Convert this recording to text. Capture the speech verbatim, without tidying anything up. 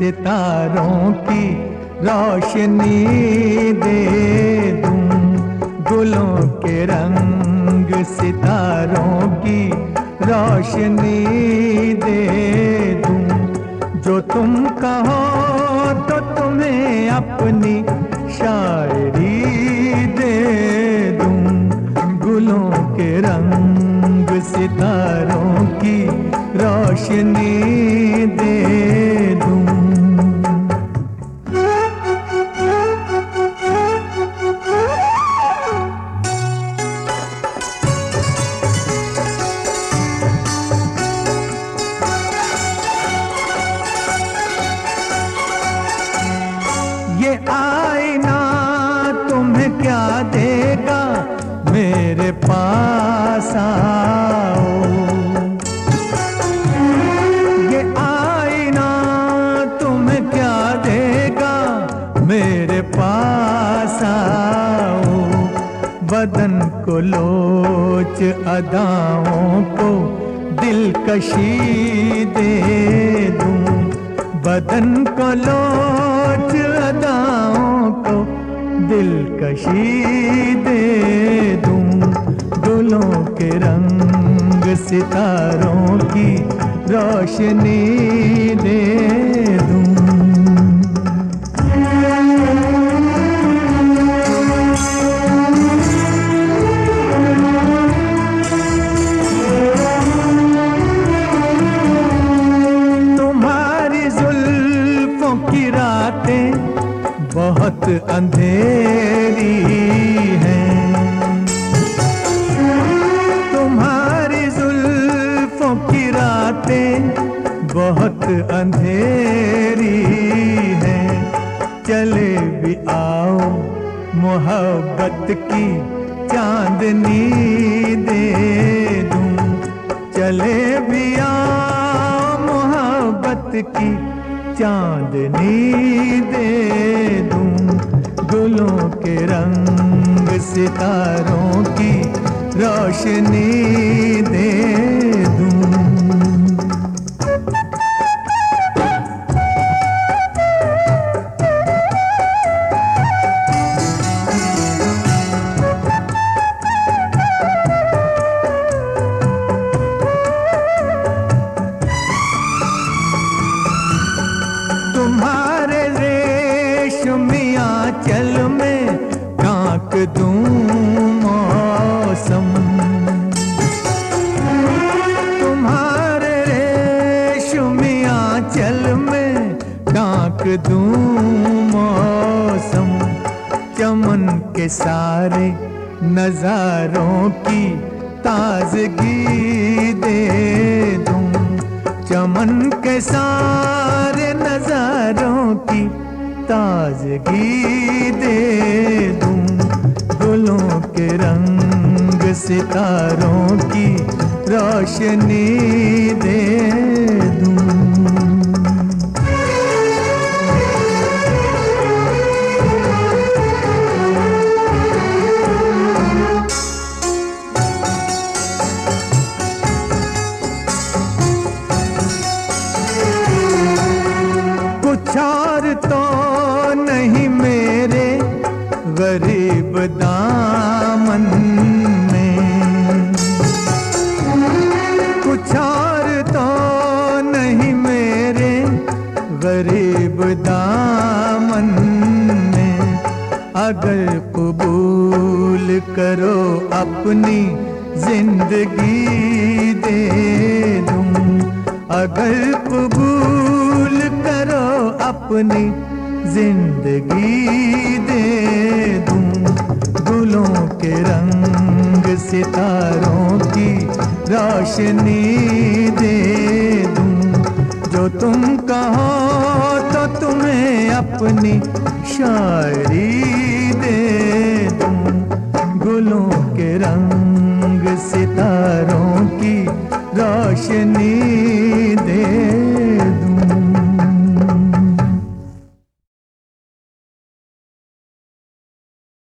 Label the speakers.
Speaker 1: सितारों की रोशनी दे दूं, गुलों के रंग सितारों की रोशनी दे दूं। जो तुम कहो तो तुम्हें अपनी शायरी दे दूं, गुलों के रंग सितारों की रोशनी दे दूं। ये आईना तुम्हें क्या देगा, मेरे पास आओ। ये आईना तुम्हें क्या देगा, मेरे पास आओ। बदन को लोच अदाओं को दिलकशी दे दूं, बदन को लोच अदाओं को दिलकशी दे दूं। गुलों के रंग सितारों की रोशनी दे दूं। बहुत अंधेरी हैं, तुम्हारी जुल्फों की रातें बहुत अंधेरी हैं। चले भी आओ मोहब्बत की चांदनी दे दूं, चले भी आओ मोहब्बत की चांदनी दे दूं। गुलों के रंग सितारों की रोशनी दे दूं। तुम्हारे रेशमी आंचल में ढांक दूं मौसम, तुम्हारे रेशमी आंचल में ढांक दूं मौसम। चमन के सारे नजारों की ताजगी दे दूं, चमन के सारे नजारों की ताजगी दे दूं। गुलों के रंग सितारों की रोशनी दे दूं। कुछ और तो नहीं मेरे गरीब दामन में, कुछ और तो नहीं मेरे गरीब दामन में। अगर कबूल करो अपनी जिंदगी दे दूं, अगर कबूल करो अपनी जिंदगी दे दूं। गुलों के रंग सितारों की रोशनी दे दूं। जो तुम कहो तो तुम्हें अपनी शायरी दे दूं, गुलों के रंग सितारों की रोशनी